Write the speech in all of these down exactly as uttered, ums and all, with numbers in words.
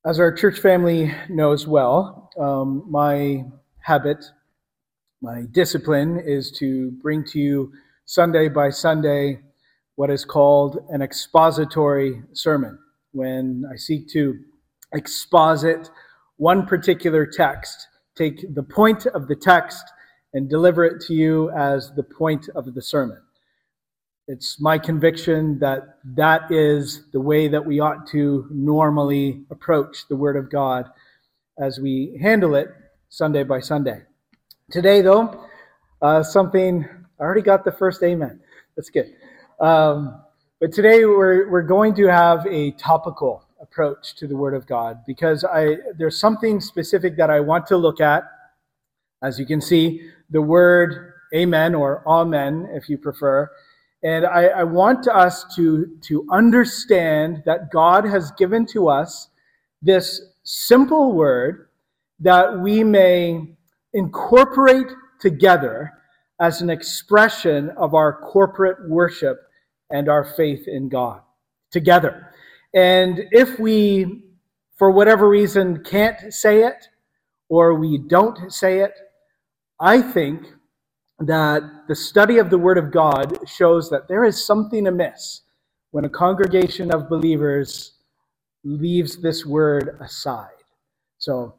As our church family knows well, um, my habit, my discipline is to bring to you Sunday by Sunday what is called an expository sermon, when I seek to exposit one particular text, take the point of the text and deliver it to you as the point of the sermon. It's my conviction that that is the way that we ought to normally approach the Word of God as we handle it Sunday by Sunday. Today, though, uh, something, I already got the first amen. That's good. Um, but today we're we're going to have a topical approach to the Word of God, because I there's something specific that I want to look at. As you can see, the word amen, or amen if you prefer. And I, I want us to, to understand that God has given to us this simple word that we may incorporate together as an expression of our corporate worship and our faith in God together. And if we, for whatever reason, can't say it, or we don't say it, I think that the study of the Word of God shows that there is something amiss when a congregation of believers leaves this word aside. So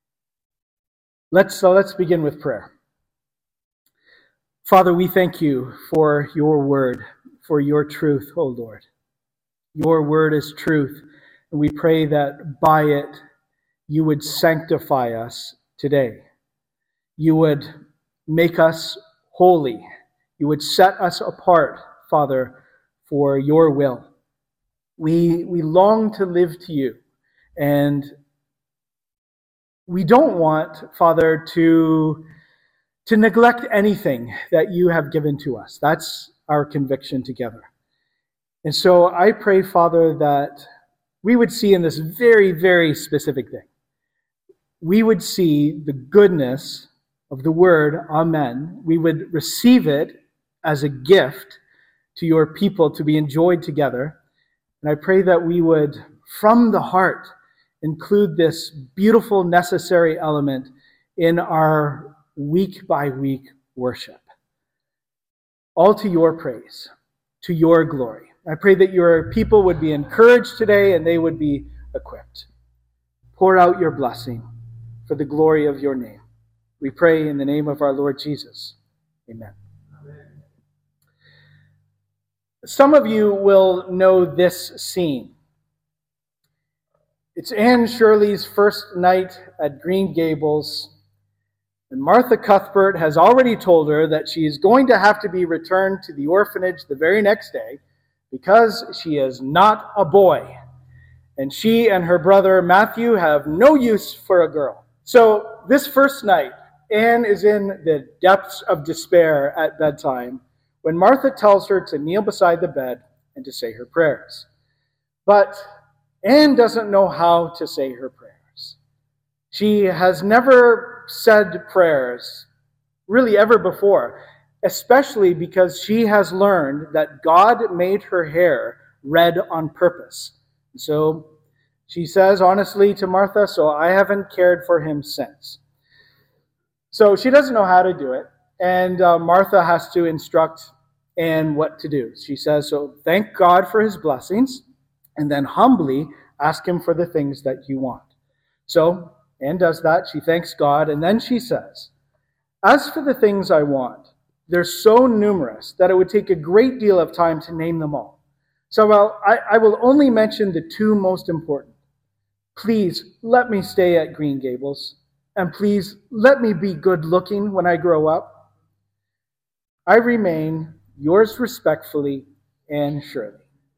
let's so let's begin with prayer. Father, we thank you for your word, for your truth, O Lord. Your word is truth, and we pray that by it you would sanctify us today. You would make us holy. You would set us apart, Father, for your will. We, we long to live to you, and we don't want, Father, to, to neglect anything that you have given to us. That's our conviction together. And so I pray, Father, that we would see in this very, very specific thing, we would see the goodness of the word, amen. We would receive it as a gift to your people to be enjoyed together. And I pray that we would, from the heart, include this beautiful, necessary element in our week-by-week worship. All to your praise, to your glory. I pray that your people would be encouraged today and they would be equipped. Pour out your blessing for the glory of your name. We pray in the name of our Lord Jesus. Amen. Amen. Some of you will know this scene. It's Anne Shirley's first night at Green Gables, and Martha Cuthbert has already told her that she is going to have to be returned to the orphanage the very next day because she is not a boy, and she and her brother Matthew have no use for a girl. So this first night, Anne is in the depths of despair at bedtime when Martha tells her to kneel beside the bed and to say her prayers. But Anne doesn't know how to say her prayers. She has never said prayers, really ever before, especially because she has learned that God made her hair red on purpose. So she says honestly to Martha, so I haven't cared for him since. So she doesn't know how to do it, and uh, Martha has to instruct Anne what to do. She says, so thank God for his blessings, and then humbly ask him for the things that you want. So Anne does that. She thanks God, and then she says, as for the things I want, they're so numerous that it would take a great deal of time to name them all. So well, I, I will only mention the two most important. Please let me stay at Green Gables. And please, let me be good-looking when I grow up. I remain yours respectfully, Anne Shirley.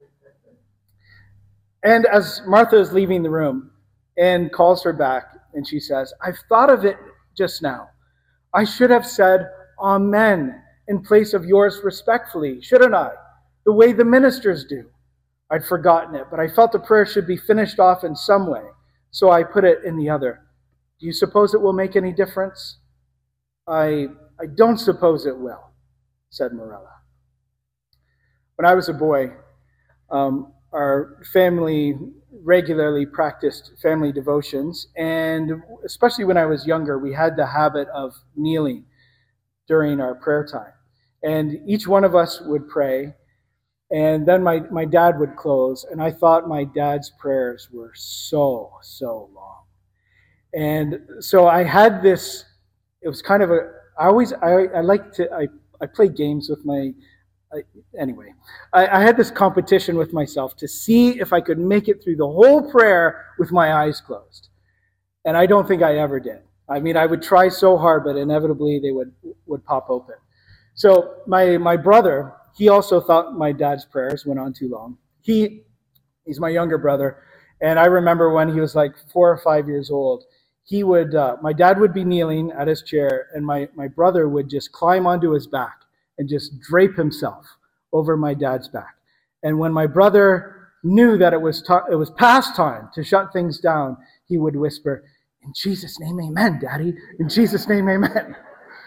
And as Martha is leaving the room, Anne calls her back and she says, I've thought of it just now. I should have said amen in place of yours respectfully, shouldn't I? The way the ministers do. I'd forgotten it, but I felt the prayer should be finished off in some way, so I put it in the other. Do you suppose it will make any difference? I I don't suppose it will, said Morella. When I was a boy, um, our family regularly practiced family devotions, and especially when I was younger, we had the habit of kneeling during our prayer time. And each one of us would pray, and then my, my dad would close, and I thought my dad's prayers were so, so long. And so I had this, it was kind of a, I always, I, I like to, I, I play games with my, I, anyway, I, I had this competition with myself to see if I could make it through the whole prayer with my eyes closed. And I don't think I ever did. I mean, I would try so hard, but inevitably they would, would pop open. So my, my brother, he also thought my dad's prayers went on too long. He, he's my younger brother, and I remember when he was like four or five years old, he would, uh, my dad would be kneeling at his chair, and my, my brother would just climb onto his back and just drape himself over my dad's back. And when my brother knew that it was ta- it was past time to shut things down, he would whisper, "In Jesus' name, amen, Daddy. In Jesus' name, amen."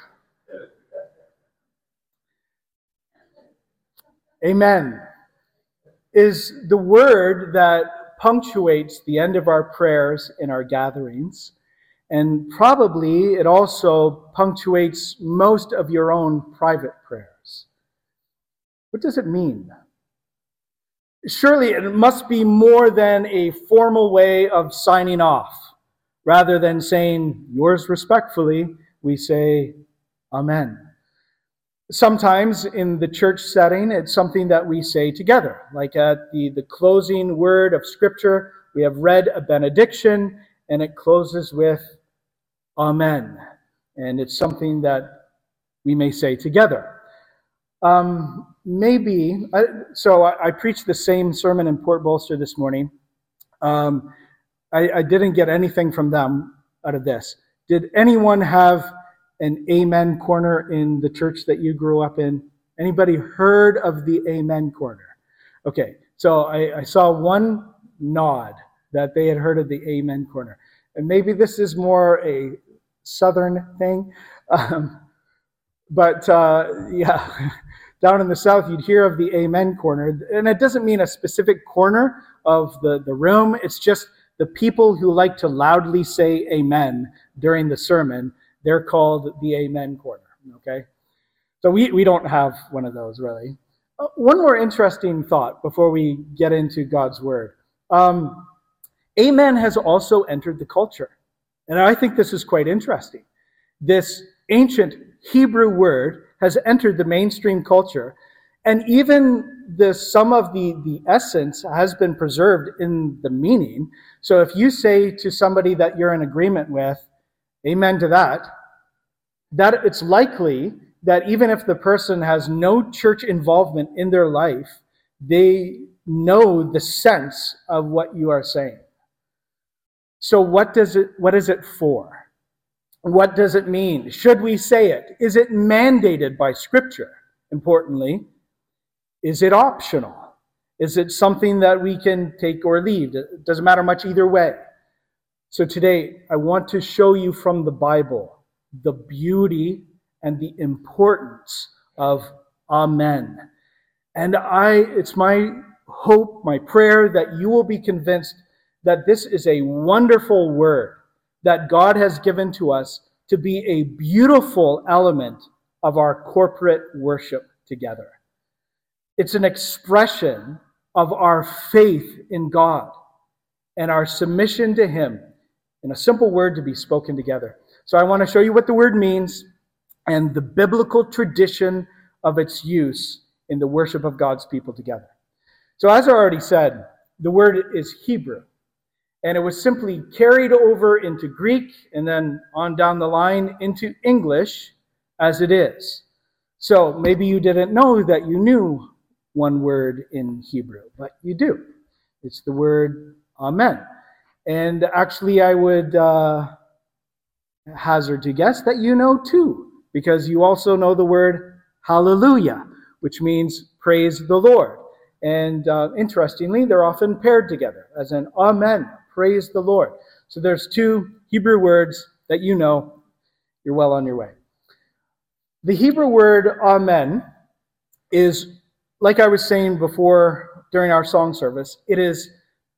Amen is the word that punctuates the end of our prayers in our gatherings, and probably it also punctuates most of your own private prayers. What does it mean? Surely it must be more than a formal way of signing off. Rather than saying, "Yours respectfully," we say, "Amen." Sometimes in the church setting, it's something that we say together. Like at the, the closing word of Scripture, we have read a benediction, and it closes with Amen. And it's something that we may say together. Um, maybe, I, so I, I preached the same sermon in Port Bolster this morning. Um, I, I didn't get anything from them out of this. Did anyone have an amen corner in the church that you grew up in? Anybody heard of the amen corner? Okay, so I, I saw one nod that they had heard of the amen corner. And maybe this is more a southern thing. Um, but uh, yeah, down in the south, you'd hear of the amen corner. And it doesn't mean a specific corner of the, the room. It's just the people who like to loudly say amen during the sermon. They're called the amen corner, okay? So we, we don't have one of those, really. Uh, one more interesting thought before we get into God's word. Um, amen has also entered the culture. And I think this is quite interesting. This ancient Hebrew word has entered the mainstream culture, and even the some of the, the essence has been preserved in the meaning. So if you say to somebody that you're in agreement with, amen to that, that it's likely that even if the person has no church involvement in their life, they know the sense of what you are saying. So what does it, what is it for? What does it mean? Should we say it? Is it mandated by Scripture? Importantly, is it optional? Is it something that we can take or leave? It doesn't matter much either way. So today, I want to show you from the Bible the beauty and the importance of Amen. And I, it's my hope, my prayer, that you will be convinced that this is a wonderful word that God has given to us to be a beautiful element of our corporate worship together. It's an expression of our faith in God and our submission to Him in a simple word to be spoken together. So I want to show you what the word means and the biblical tradition of its use in the worship of God's people together. So as I already said, the word is Hebrew. And it was simply carried over into Greek and then on down the line into English as it is. So maybe you didn't know that you knew one word in Hebrew, but you do. It's the word Amen. And actually I would uh, hazard to guess that you know two, because you also know the word Hallelujah, which means praise the Lord. And uh, interestingly, they're often paired together as an Amen. Praise the Lord. So there's two Hebrew words that you know. You're well on your way. The Hebrew word Amen is, like I was saying before during our song service, it is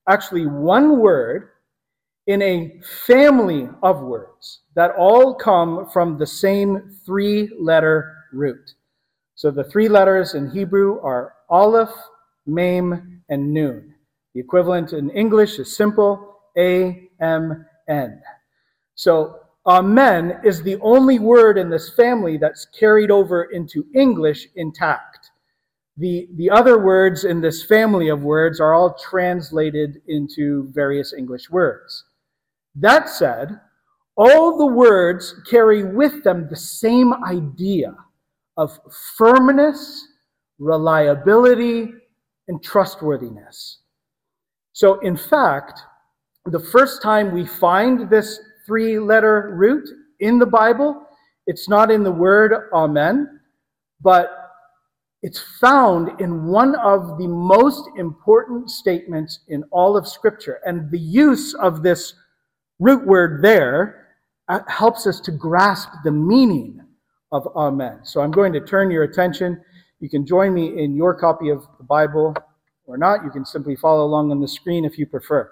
actually one word in a family of words that all come from the same three-letter root. So the three letters in Hebrew are Aleph, Mem, and Nun. The equivalent in English is simple, A M N. So Amen is the only word in this family that's carried over into English intact. The, the other words in this family of words are all translated into various English words. That said, all the words carry with them the same idea of firmness, reliability, and trustworthiness. So in fact, the first time we find this three-letter root in the Bible, it's not in the word Amen, but it's found in one of the most important statements in all of Scripture. And the use of this root word there helps us to grasp the meaning of Amen. So I'm going to turn your attention. You can join me in your copy of the Bible or not. You can simply follow along on the screen if you prefer.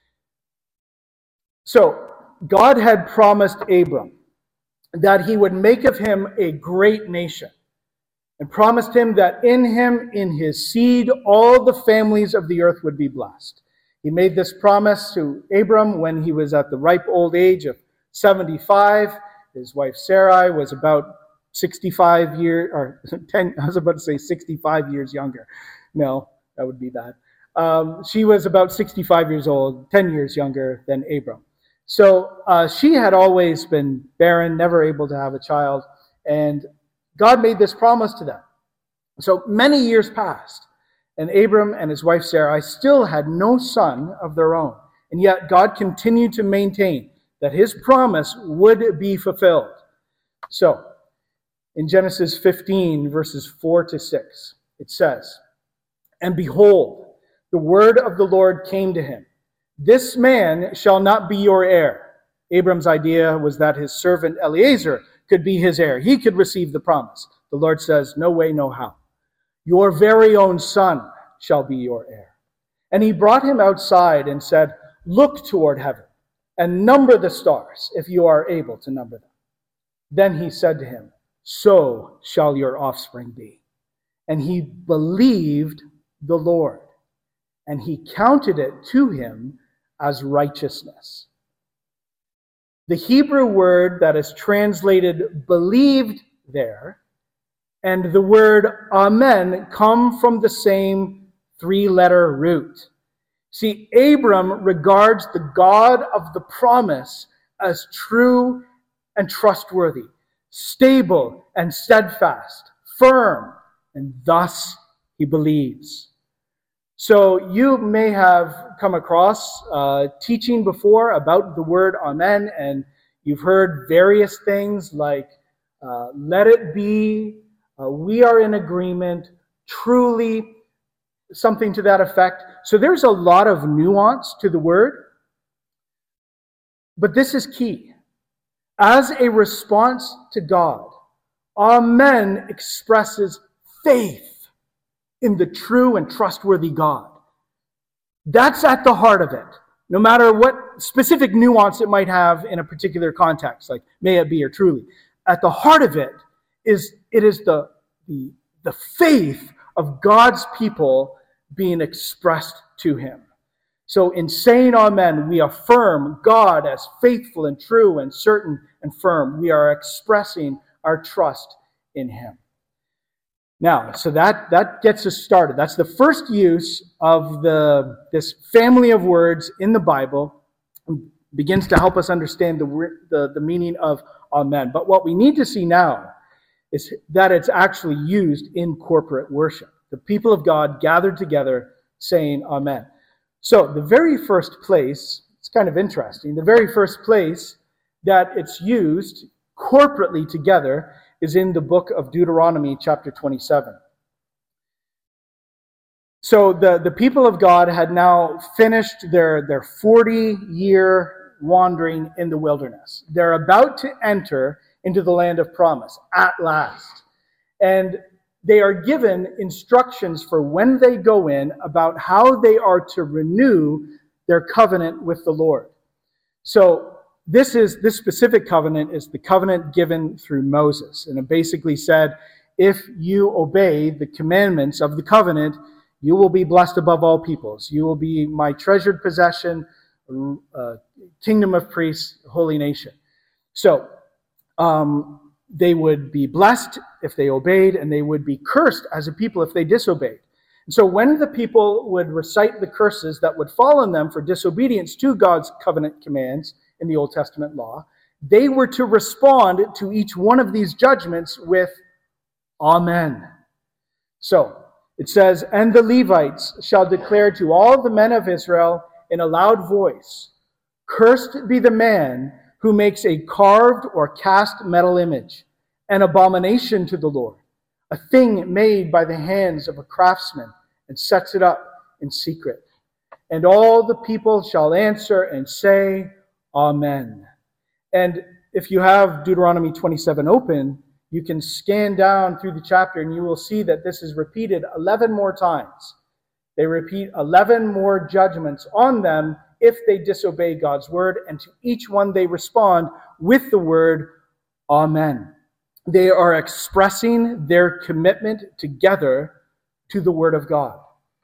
So God had promised Abram that he would make of him a great nation, and promised him that in him, in his seed, all the families of the earth would be blessed. He made this promise to Abram when he was at the ripe old age of seventy-five. His wife Sarai was about sixty-five years, or ten, I was about to say sixty-five years younger. No, that would be bad. Um, she was about sixty-five years old, ten years younger than Abram. So uh, she had always been barren, never able to have a child, and God made this promise to them. So many years passed, and Abram and his wife Sarai still had no son of their own. And yet God continued to maintain that his promise would be fulfilled. So in Genesis fifteen, verses four to six, it says, "And behold, the word of the Lord came to him. This man shall not be your heir." Abram's idea was that his servant Eliezer could be his heir. He could receive the promise. The Lord says, "No way, no how. Your very own son shall be your heir." And he brought him outside and said, "Look toward heaven and number the stars, if you are able to number them." Then he said to him, "So shall your offspring be." And he believed the Lord, and he counted it to him as righteousness. The Hebrew word that is translated believed there and the word Amen come from the same three-letter root. See, Abram regards the God of the promise as true and trustworthy, stable and steadfast, firm, and thus he believes. So you may have come across uh, teaching before about the word Amen, and you've heard various things like, uh, let it be, uh, we are in agreement, truly, something to that effect. So there's a lot of nuance to the word, but this is key. As a response to God, Amen expresses faith in the true and trustworthy God. That's at the heart of it. No matter what specific nuance it might have in a particular context, like may it be or truly. At the heart of it is it is the, the, the faith of God's people being expressed to him. So in saying Amen, we affirm God as faithful and true and certain and firm. We are expressing our trust in him. Now, so that, that gets us started. That's the first use of the this family of words in the Bible. Begins to help us understand the, the, the meaning of Amen. But what we need to see now is that it's actually used in corporate worship. The people of God gathered together saying Amen. So the very first place, it's kind of interesting, the very first place that it's used corporately together is in the book of Deuteronomy, chapter twenty-seven. So the, the people of God had now finished their, their forty-year wandering in the wilderness. They're about to enter into the land of promise, at last. And they are given instructions for when they go in about how they are to renew their covenant with the Lord. So this is this specific covenant is the covenant given through Moses. And it basically said, if you obey the commandments of the covenant, you will be blessed above all peoples. You will be my treasured possession, uh, kingdom of priests, holy nation. So um, they would be blessed if they obeyed, and they would be cursed as a people if they disobeyed. And so when the people would recite the curses that would fall on them for disobedience to God's covenant commands in the Old Testament law, they were to respond to each one of these judgments with Amen. So it says, and the Levites shall declare to all the men of Israel in a loud voice, cursed be the man who makes a carved or cast metal image, an abomination to the Lord, a thing made by the hands of a craftsman, and sets it up in secret. And all the people shall answer and say, Amen. And if you have Deuteronomy twenty-seven open, you can scan down through the chapter and you will see that this is repeated eleven more times. They repeat eleven more judgments on them if they disobey God's word, and to each one they respond with the word Amen. They are expressing their commitment together to the word of God.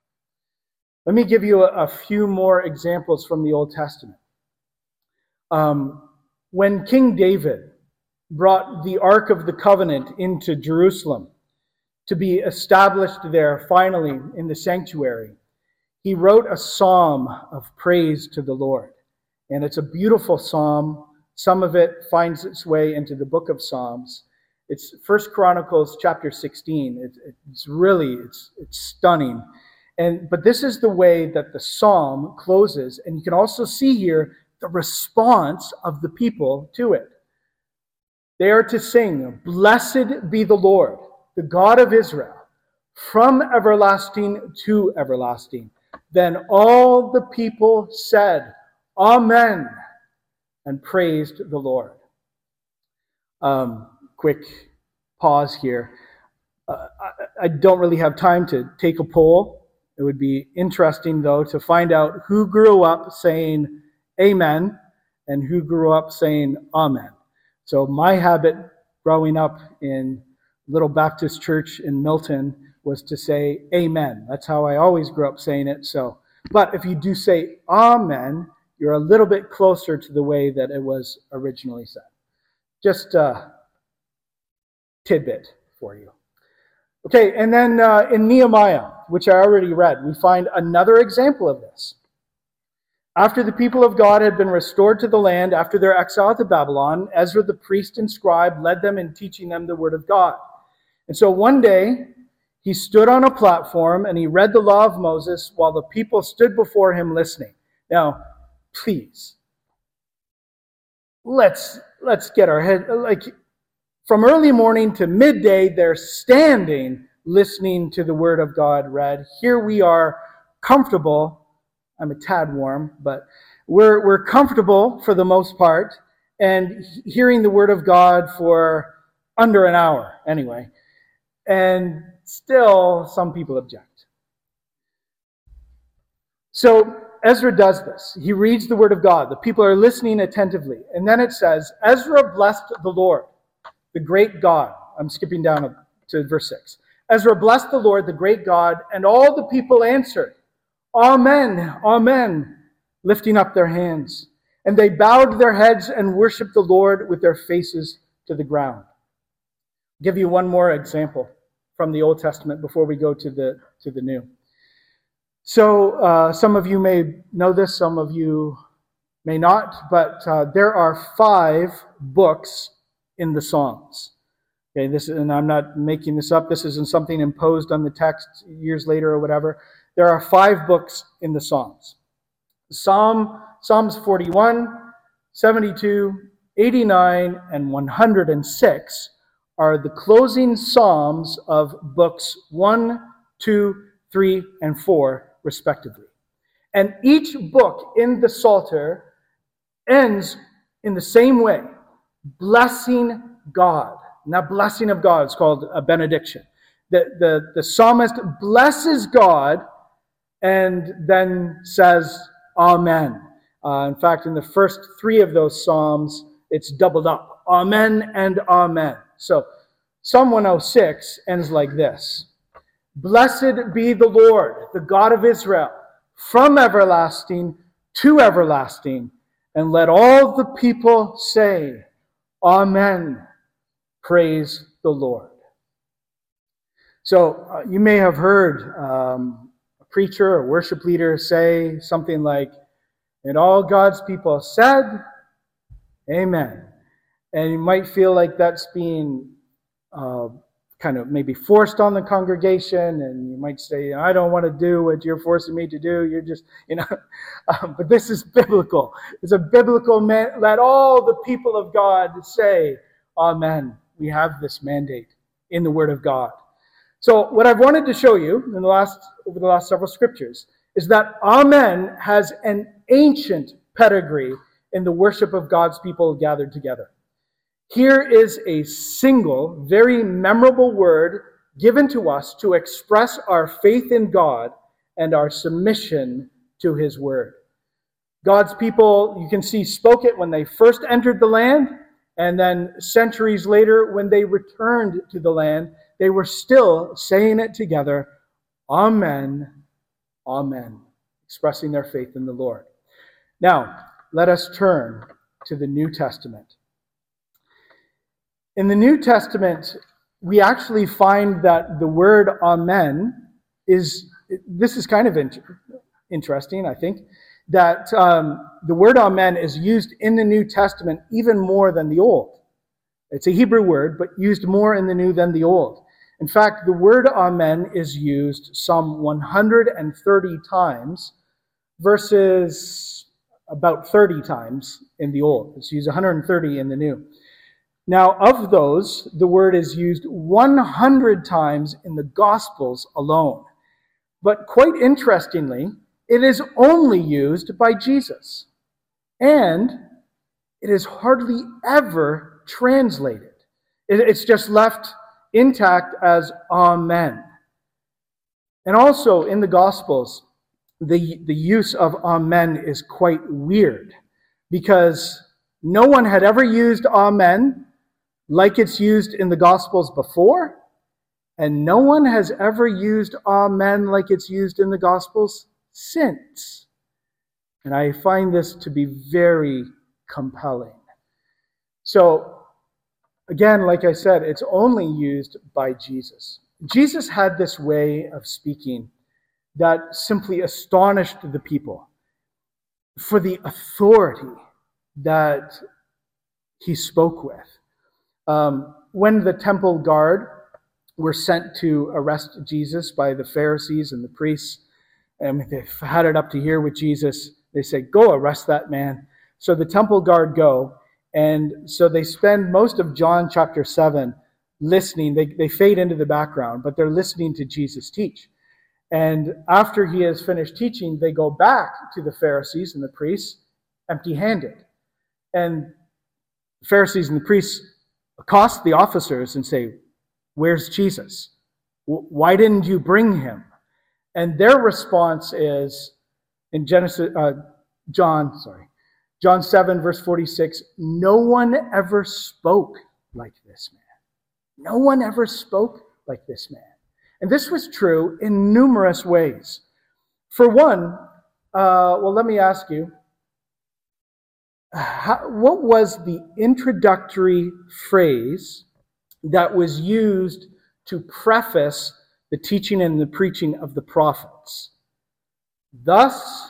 Let me give you a, a few more examples from the Old Testament. Um, when King David brought the Ark of the Covenant into Jerusalem to be established there finally in the sanctuary, he wrote a psalm of praise to the Lord. And it's a beautiful psalm. Some of it finds its way into the book of Psalms. It's First Chronicles chapter sixteen. It, it's really, it's, it's stunning. And but this is the way that the psalm closes. And you can also see here the response of the people to it. They are to sing, Blessed be the Lord, the God of Israel, from everlasting to everlasting. Then all the people said, Amen, and praised the Lord. Um, quick pause here. Uh, I, I don't really have time to take a poll. It would be interesting, though, to find out who grew up saying Amen and who grew up saying Amen. So my habit growing up in Little Baptist Church in Milton was to say Amen. That's how I always grew up saying it. So, but if you do say Amen, you're a little bit closer to the way that it was originally said. Just a tidbit for you. Okay, and then uh, in Nehemiah, which I already read, we find another example of this. After the people of God had been restored to the land after their exile to Babylon, Ezra the priest and scribe led them in teaching them the word of God. And so one day, he stood on a platform and he read the law of Moses while the people stood before him listening. Now, please, let's let's get our head, like, from early morning to midday, they're standing listening to the word of God read. Here we are, comfortable. I'm a tad warm, but we're we're comfortable for the most part, and hearing the word of God for under an hour anyway. And still, some people object. So Ezra does this. He reads the word of God. The people are listening attentively. And then it says, Ezra blessed the Lord, the great God. I'm skipping down to verse six. Ezra blessed the Lord, the great God, and all the people answered, Amen, Amen, lifting up their hands. And they bowed their heads and worshiped the Lord with their faces to the ground. I'll give you one more example from the Old Testament before we go to the to the New. So uh, some of you may know this, some of you may not, but uh, there are five books in the Psalms. Okay, this and I'm not making this up. This isn't something imposed on the text years later or whatever. There are five books in the Psalms. Psalm, Psalms forty-one, seventy-two, eighty-nine, and one hundred six are the closing psalms of books one, two, three, and four, respectively. And each book in the Psalter ends in the same way, blessing God. And that blessing of God is called a benediction. The, the, the psalmist blesses God and then says, Amen. Uh, in fact, in the first three of those psalms, it's doubled up. Amen and Amen. So Psalm one oh six ends like this. Blessed be the Lord, the God of Israel, from everlasting to everlasting. And let all the people say, Amen. Praise the Lord. So uh, you may have heard um, a preacher or worship leader say something like, and all God's people said, Amen. And you might feel like that's being uh, kind of maybe forced on the congregation, and you might say, I don't want to do what you're forcing me to do. You're just, you know, um, but this is biblical. It's a biblical man. Let all the people of God say, Amen. We have this mandate in the Word of God. So what I've wanted to show you in the last, over the last several scriptures is that Amen has an ancient pedigree in the worship of God's people gathered together. Here is a single, very memorable word given to us to express our faith in God and our submission to His word. God's people, you can see, spoke it when they first entered the land, and then centuries later when they returned to the land, they were still saying it together, Amen, Amen, expressing their faith in the Lord. Now, let us turn to the New Testament. In the New Testament, we actually find that the word Amen is, this is kind of inter- interesting, I think, that um, the word Amen is used in the New Testament even more than the Old. It's a Hebrew word, but used more in the New than the Old. In fact, the word Amen is used some one hundred thirty times versus about thirty times in the Old. It's used one hundred thirty in the New. Now, of those, the word is used one hundred times in the Gospels alone. But quite interestingly, it is only used by Jesus. And it is hardly ever translated. It's just left intact as Amen. And also in the Gospels, the, the use of Amen is quite weird, because no one had ever used Amen like it's used in the Gospels before, and no one has ever used Amen like it's used in the Gospels since. And I find this to be very compelling. So, again, like I said, it's only used by Jesus. Jesus had this way of speaking that simply astonished the people for the authority that he spoke with. Um, when the temple guard were sent to arrest Jesus by the Pharisees and the priests, and they had it up to here with Jesus, they said, go arrest that man. So the temple guard go, and so they spend most of John chapter seven listening. They, they fade into the background, but they're listening to Jesus teach. And after he has finished teaching, they go back to the Pharisees and the priests empty-handed. And the Pharisees and the priests accost the officers and say, where's Jesus? Why didn't you bring him? And their response is, in Genesis, uh, John, sorry, John seven, verse forty-six, no one ever spoke like this man. No one ever spoke like this man. And this was true in numerous ways. For one, uh, well, let me ask you, how, what was the introductory phrase that was used to preface the teaching and the preaching of the prophets? Thus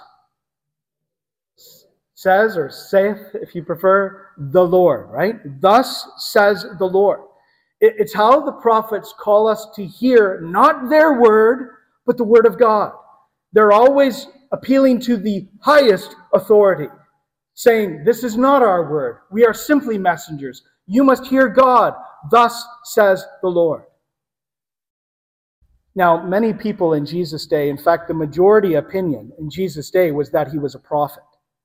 says, or saith, if you prefer, the Lord, right? Thus says the Lord. It's how the prophets call us to hear not their word, but the word of God. They're always appealing to the highest authority, saying, this is not our word. We are simply messengers. You must hear God. Thus says the Lord. Now, many people in Jesus' day, in fact, the majority opinion in Jesus' day was that he was a prophet.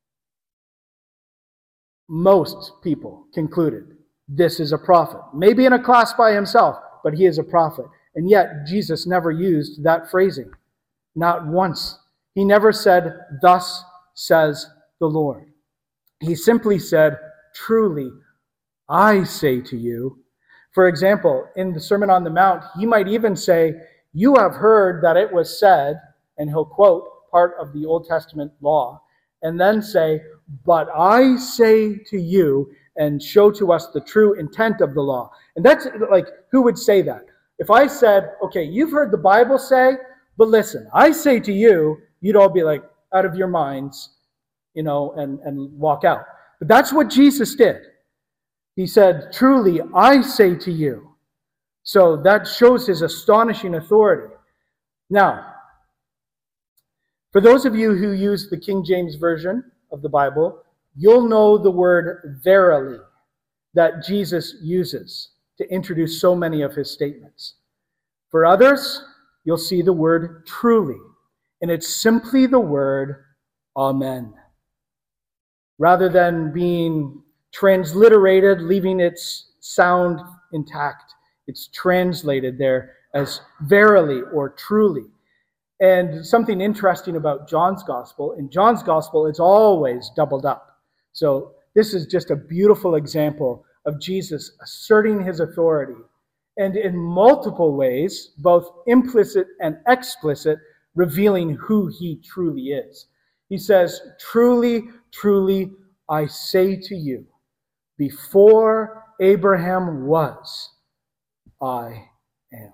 Most people concluded this is a prophet. Maybe in a class by himself, but he is a prophet. And yet, Jesus never used that phrasing. Not once. He never said, "Thus says the Lord." He simply said, "Truly, I say to you." For example, in the Sermon on the Mount, he might even say, "You have heard that it was said," and he'll quote part of the Old Testament law, and then say, "But I say to you," and show to us the true intent of the law. And that's like, who would say that? If I said, "Okay, you've heard the Bible say, but listen, I say to you," you'd all be like, out of your minds, you know, and, and walk out. But that's what Jesus did. He said, "Truly, I say to you." So that shows his astonishing authority. Now, for those of you who use the King James Version of the Bible, you'll know the word "verily" that Jesus uses to introduce so many of his statements. For others, you'll see the word "truly," and it's simply the word "amen." Rather than being transliterated, leaving its sound intact, it's translated there as "verily" or "truly." And something interesting about John's Gospel, in John's Gospel, it's always doubled up. So this is just a beautiful example of Jesus asserting his authority, and in multiple ways, both implicit and explicit, revealing who he truly is. He says, "Truly, truly, I say to you, before Abraham was, I am."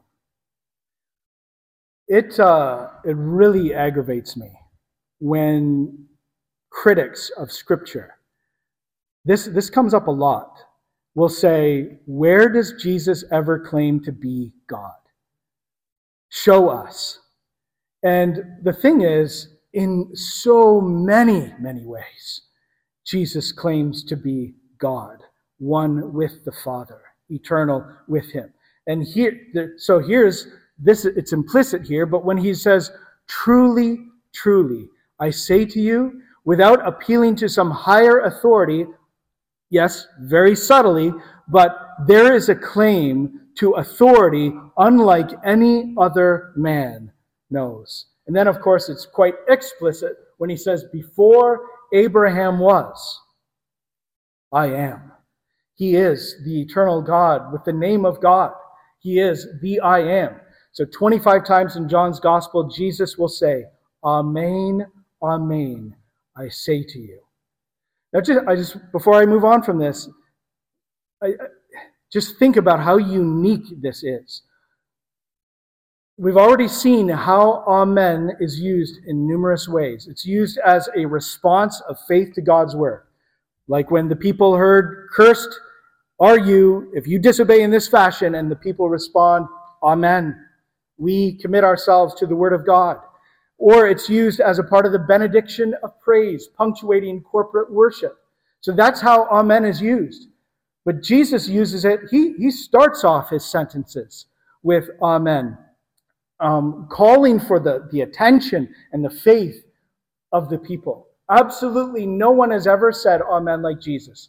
It, uh, it really aggravates me when critics of Scripture, this, this comes up a lot, will say, "Where does Jesus ever claim to be God? Show us." And the thing is, in so many, many ways, Jesus claims to be God, one with the Father, eternal with him. And here, so here's this, it's implicit here, but when he says, "Truly, truly, I say to you," without appealing to some higher authority, yes, very subtly, but there is a claim to authority unlike any other man knows. And then, of course, it's quite explicit when he says, "Before Abraham was, I am." He is the eternal God with the name of God. He is the I am. So twenty-five times in John's Gospel, Jesus will say, "Amen, amen, I say to you." Now, just, I just before I move on from this, I, I, just think about how unique this is. We've already seen how "amen" is used in numerous ways. It's used as a response of faith to God's word. Like when the people heard, "Cursed are you if you disobey in this fashion," and the people respond, "Amen." We commit ourselves to the word of God. Or it's used as a part of the benediction of praise, punctuating corporate worship. So that's how "amen" is used. But Jesus uses it, he, he starts off his sentences with "amen," um, calling for the, the attention and the faith of the people. Absolutely no one has ever said "amen" like Jesus.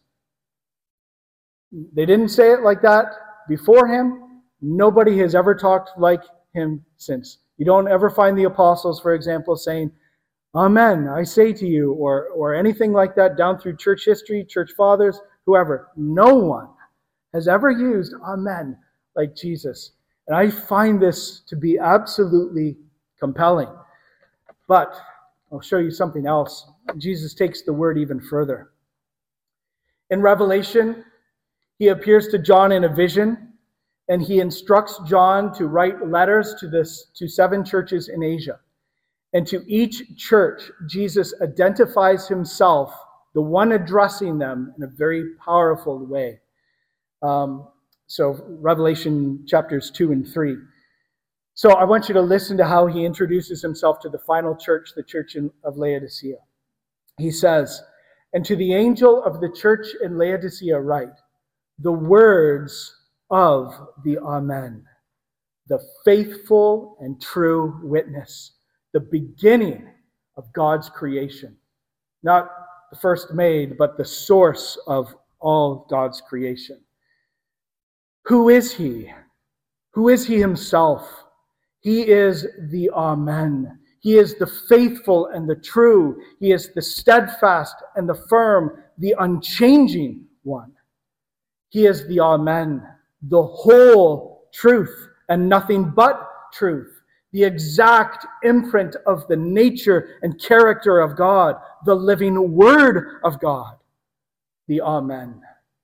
They didn't say it like that before him. Nobody has ever talked like him since. You don't ever find the apostles, for example, saying, "Amen, I say to you," or, or anything like that down through church history, church fathers, whoever. No one has ever used "amen" like Jesus. And I find this to be absolutely compelling. But I'll show you something else. Jesus takes the word even further. In Revelation, he appears to John in a vision, and he instructs John to write letters to this to seven churches in Asia. And to each church, Jesus identifies himself, the one addressing them, in a very powerful way. Um, so Revelation chapters two and three. So I want you to listen to how he introduces himself to the final church, the church in, of Laodicea. He says, "And to the angel of the church in Laodicea write, the words of the Amen, the faithful and true witness, the beginning of God's creation." Not the first made, but the source of all God's creation. "Who is he Who is he himself? He is the Amen. He is the faithful and the true. He is the steadfast and the firm, the unchanging one. He is the Amen, the whole truth and nothing but truth, the exact imprint of the nature and character of God, the living Word of God, the Amen.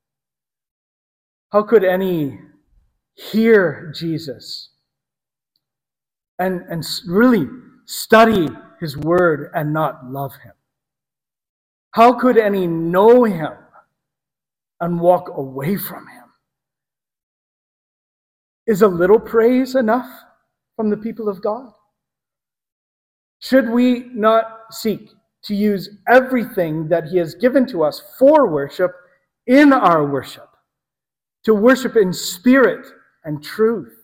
How could any hear Jesus and, and really study his word and not love him? How could any know him and walk away from him? Is a little praise enough from the people of God? Should we not seek to use everything that he has given to us for worship in our worship, to worship in spirit and truth?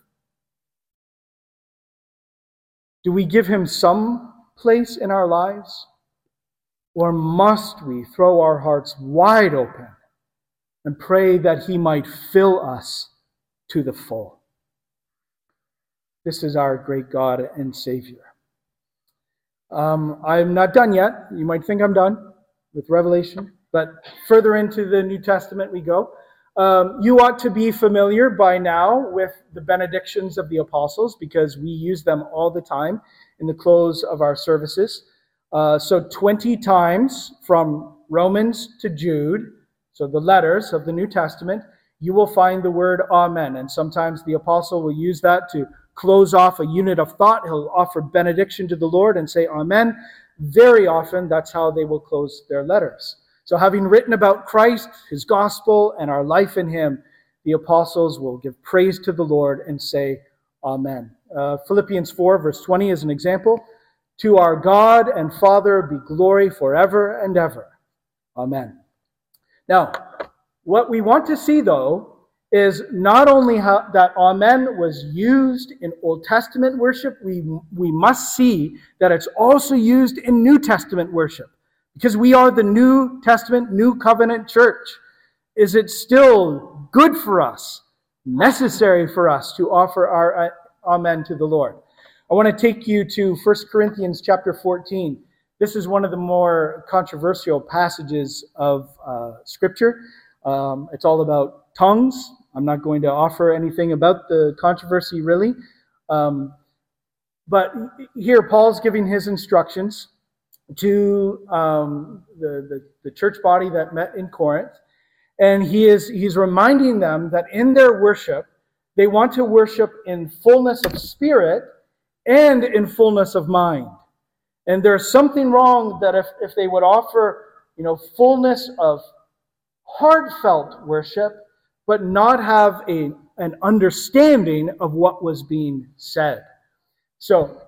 Do we give him some place in our lives? Or must we throw our hearts wide open and pray that he might fill us to the full? This is our great God and Savior. Um, I'm not done yet. You might think I'm done with Revelation, but further into the New Testament we go. Um, you ought to be familiar by now with the benedictions of the apostles, because we use them all the time in the close of our services. Uh, so twenty times from Romans to Jude, so the letters of the New Testament, you will find the word Amen. And sometimes the apostle will use that to close off a unit of thought. He'll offer benediction to the Lord and say Amen. Very often, that's how they will close their letters. So having written about Christ, his gospel, and our life in him, the apostles will give praise to the Lord and say Amen. Uh, Philippians four, verse twenty is an example. To our God and Father be glory forever and ever. Amen. Now, what we want to see, though, is not only how that Amen was used in Old Testament worship, we, we must see that it's also used in New Testament worship. Because we are the New Testament, New Covenant church. Is it still good for us, necessary for us to offer our uh, Amen to the Lord? I want to take you to First Corinthians chapter fourteen. This is one of the more controversial passages of uh, Scripture. Um, it's all about tongues. I'm not going to offer anything about the controversy, really. Um, but here, Paul's giving his instructions to um, the, the, the church body that met in Corinth. And he is he's reminding them that in their worship, they want to worship in fullness of spirit and in fullness of mind. And there's something wrong that if, if they would offer, you know, fullness of heartfelt worship, but not have a, an understanding of what was being said. So,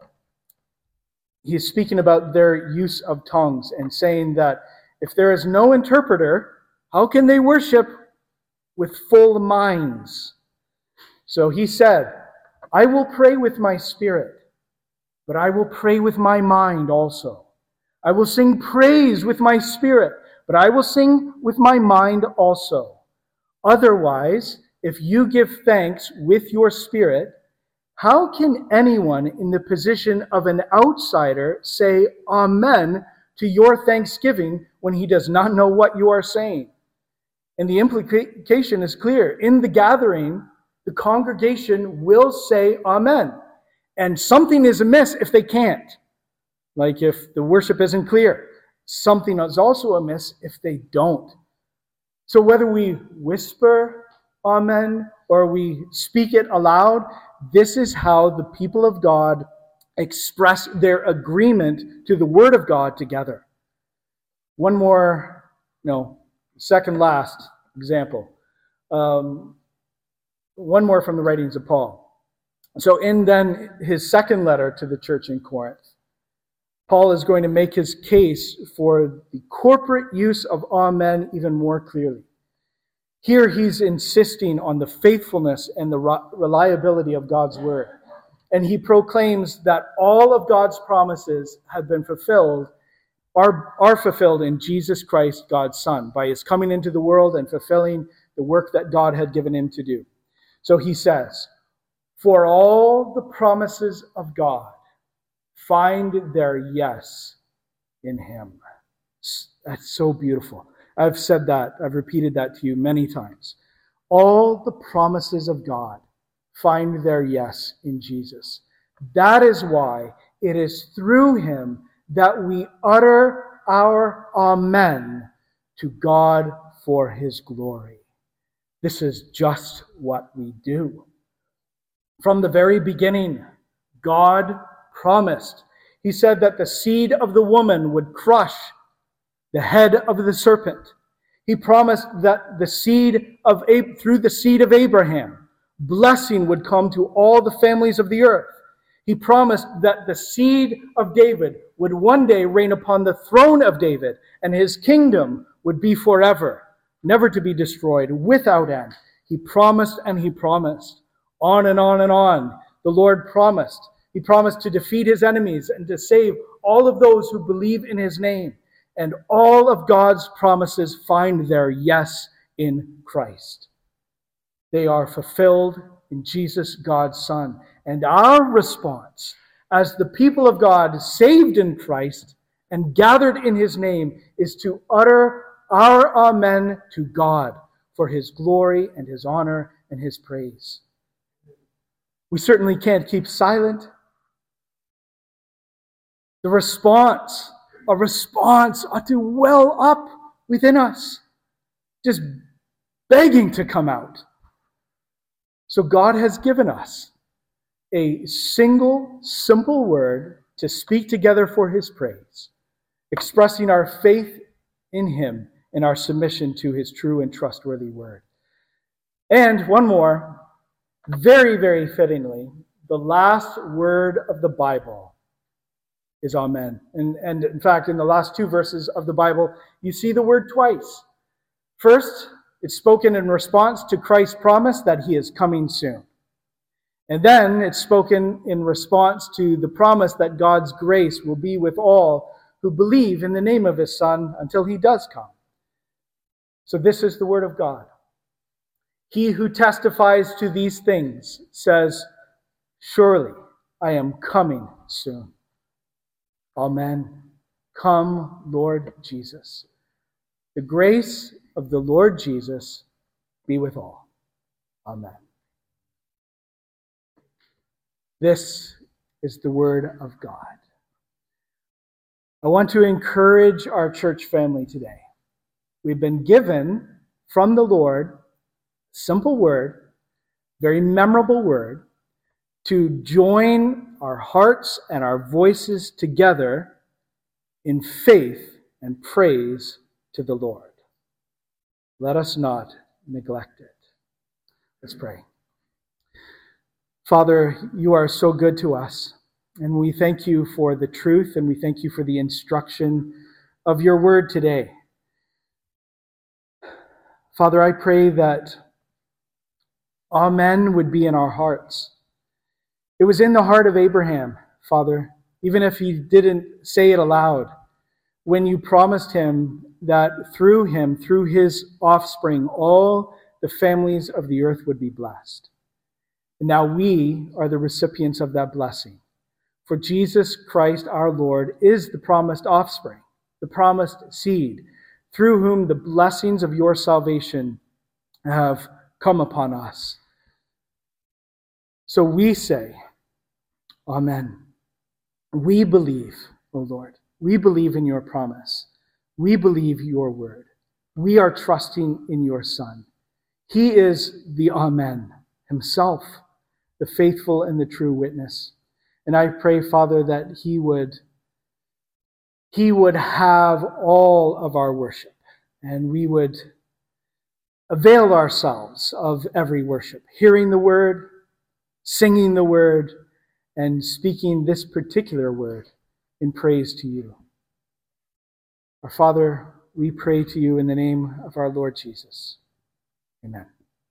he's speaking about their use of tongues and saying that if there is no interpreter, how can they worship with full minds? So he said, I will pray with my spirit, but I will pray with my mind also. I will sing praise with my spirit, but I will sing with my mind also. Otherwise, if you give thanks with your spirit, how can anyone in the position of an outsider say Amen to your thanksgiving when he does not know what you are saying? And the implication is clear. In the gathering, the congregation will say Amen. And something is amiss if they can't. Like if the worship isn't clear. Something is also amiss if they don't. So whether we whisper Amen or we speak it aloud, this is how the people of God express their agreement to the Word of God together. One more, no, second last example. Um, one more from the writings of Paul. So in then his second letter to the church in Corinth, Paul is going to make his case for the corporate use of Amen even more clearly. Here he's insisting on the faithfulness and the reliability of God's word. And he proclaims that all of God's promises have been fulfilled, are, are fulfilled in Jesus Christ, God's Son, by his coming into the world and fulfilling the work that God had given him to do. So he says, For all the promises of God find their yes in him. That's so beautiful. I've said that, I've repeated that to you many times. All the promises of God find their yes in Jesus. That is why it is through him that we utter our amen to God for his glory. This is just what we do. From the very beginning, God promised. He said that the seed of the woman would crush the head of the serpent. He promised that the seed of through the seed of Abraham, blessing would come to all the families of the earth. He promised that the seed of David would one day reign upon the throne of David, and his kingdom would be forever, never to be destroyed, without end. He promised and he promised. On and on and on. The Lord promised. He promised to defeat his enemies and to save all of those who believe in his name. And all of God's promises find their yes in Christ. They are fulfilled in Jesus, God's Son. And our response as the people of God saved in Christ and gathered in his name is to utter our amen to God for his glory and his honor and his praise. We certainly can't keep silent. The response, a response ought to well up within us, just begging to come out. So God has given us a single, simple word to speak together for his praise, expressing our faith in him and our submission to his true and trustworthy word. And one more, very, very fittingly, the last word of the Bible is amen. And, and in fact, in the last two verses of the Bible, you see the word twice. First, it's spoken in response to Christ's promise that he is coming soon. And then it's spoken in response to the promise that God's grace will be with all who believe in the name of his Son until he does come. So this is the word of God. He who testifies to these things says, surely I am coming soon. Amen. Come, Lord Jesus. The grace of the Lord Jesus be with all. Amen. This is the word of God. I want to encourage our church family today. We've been given from the Lord simple word, very memorable word, to join our hearts and our voices together in faith and praise to the Lord. Let us not neglect it. Let's pray. Father, you are so good to us, and we thank you for the truth, and we thank you for the instruction of your word today. Father, I pray that amen would be in our hearts. It was in the heart of Abraham, Father, even if he didn't say it aloud, when you promised him that through him, through his offspring, all the families of the earth would be blessed. And now we are the recipients of that blessing. For Jesus Christ our Lord is the promised offspring, the promised seed, through whom the blessings of your salvation have come upon us. So we say, amen. We believe, O Lord. We believe in your promise. We believe your word. We are trusting in your Son. He is the Amen himself, the faithful and the true witness. And I pray, Father, that he would, he would have all of our worship, and we would avail ourselves of every worship, hearing the word, singing the word, and speaking this particular word in praise to you. Our Father, we pray to you in the name of our Lord Jesus. Amen.